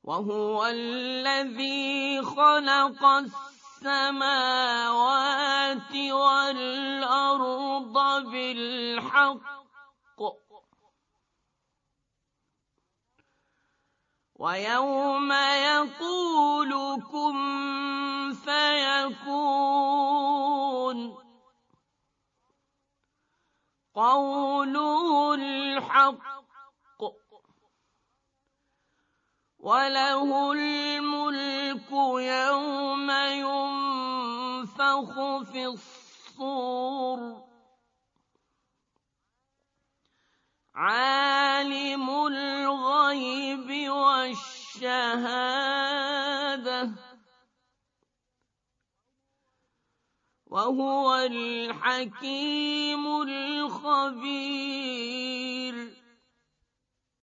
وهو الذي خلق السماوات والأرض بالحق ويوم يقول كن فيكون قوله الحق وله الملك يوم ينفخ في الصور عالم الغيب والشهادة وهو الحكيم الخبير.